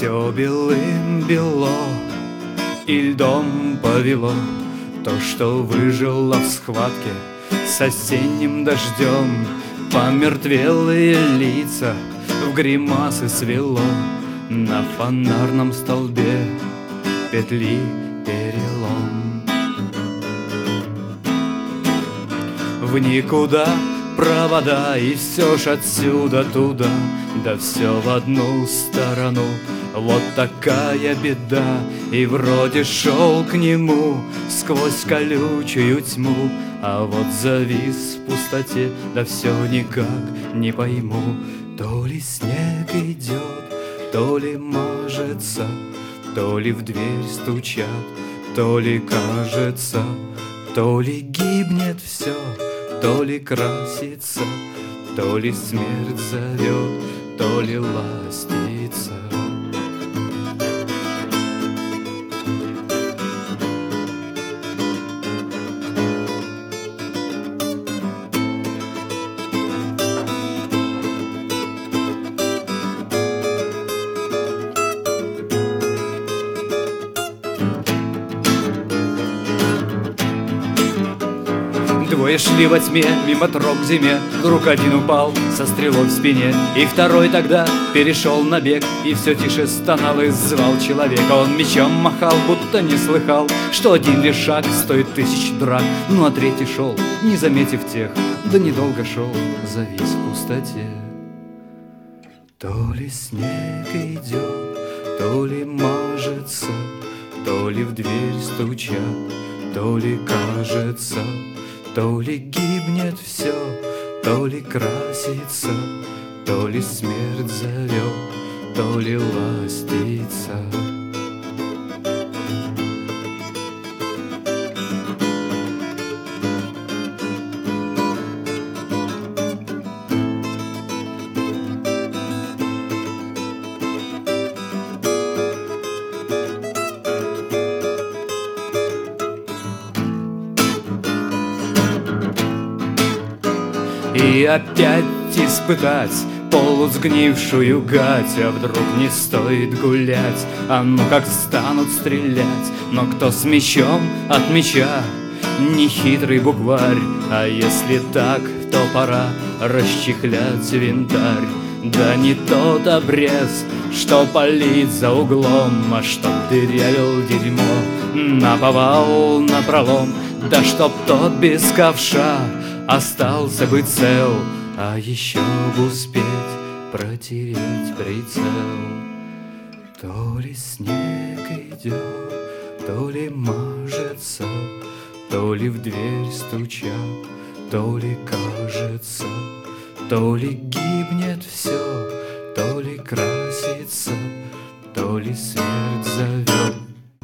Все белым-бело и льдом повело то, что выжило в схватке с осенним дождем. Помертвелые лица в гримасы свело, на фонарном столбе петли перелом. В никуда провода, и все ж отсюда туда, да все в одну сторону. Вот такая беда, и вроде шел к нему сквозь колючую тьму, а вот завис в пустоте, да все никак не пойму. То ли снег идет, то ли мажется, то ли в дверь стучат, то ли кажется, то ли гибнет все, то ли красится, то ли смерть зовет, то ли ластится. Двое шли во тьме мимо троп к зиме, вдруг один упал со стрелой в спине, и второй тогда перешел на бег, и все тише стонал и звал человека. Он мечом махал, будто не слыхал, что один лишь шаг стоит 1000 драк. Ну а третий шел, не заметив тех, да недолго шел, завис в пустоте. То ли снег идет, то ли мажется, то ли в дверь стучат, то ли кажется, то ли гибнет все, то ли красится, то ли смерть зовет, то ли ластится. И опять испытать полусгнившую гать, а вдруг не стоит гулять, а ну как станут стрелять. Но кто с мечом от меча, нехитрый букварь, а если так, то пора расчехлять винтарь. Да не тот обрез, что палит за углом, а чтоб дырявил дерьмо наповал напролом. Да чтоб тот без ковша остался бы цел, а еще б успеть протереть прицел. То ли снег идет, то ли мажется, то ли в дверь стучат, то ли кажется, то ли гибнет все, то ли красится, то ли смерть зовет,